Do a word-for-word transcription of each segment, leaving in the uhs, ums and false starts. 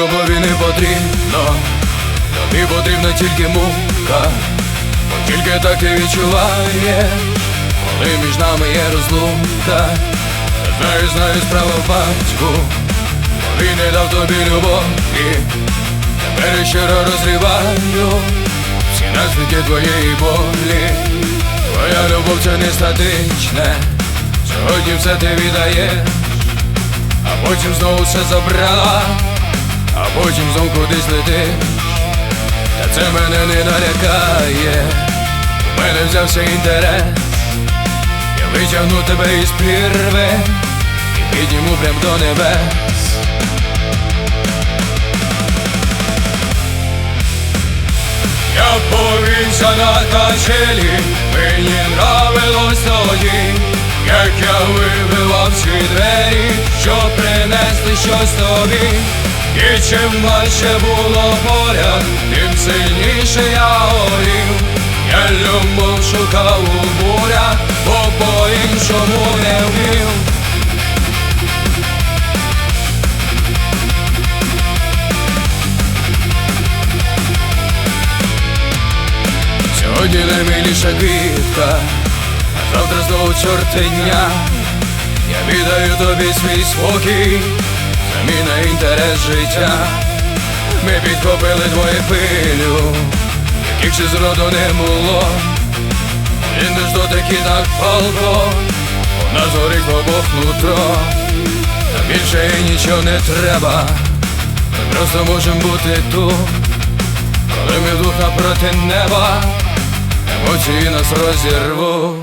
любові не потрібно, тобі потрібна тільки мука, бо тільки так ти відчуваєш, коли між нами є розлука. Знаю, знаю, справа в батьку, бо він не дав тобі любові. Тепер я щиро розриваю всі наслідки твоєї болі. Твоя любов це не статичне, сьогодні все ти віддаєш, а потім знову все забрала, а потім знов кудись летиш. Та це мене не налякає, у мене взявся інтерес. Я витягну тебе із прірви і підніму прям до небес. Я повівся на качелі, мені нравилось тоді, як я вибивав всі двері, щоб принесли щось тобі. І чим важче було поряд, тим сильніше я горів. Я любов шукав у бурях, бо по-іншому не вмів. Сьогодні наймиліша квітка, а завтра знову чортиня. Я віддаю тобі свій спокій, заміна інтерес життя. Ми підхопили двоє хвилю, яких ще зроду не було. Він ж дотики так палко, у нас горить обох нутро. Та більше і нічого не треба, ми просто можемо бути тут. Коли ми вдвох напроти неба, емоції нас розірвуть.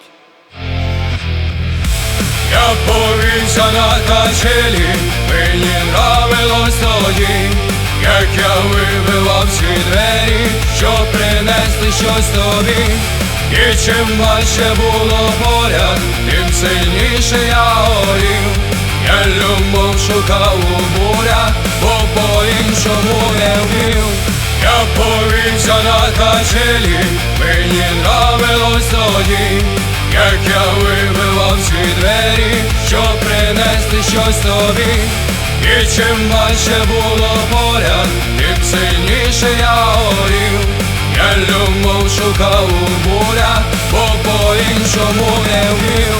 Я повівся на качелі, мені нравилось тоді, як я вибивав всі двері, щоб принесли щось тобі. І чим важче було поряд, тим сильніше я горів. Я любов шукав у бурях, бо по-іншому не вмів. Я повівся на качелі, мені нравилось тоді, як я вибивав всі двері, щоб принесли щось тобі. І чим важче було поряд, тим сильніше я горів. Я любов шукав у бурях, бо по-іншому не вмів.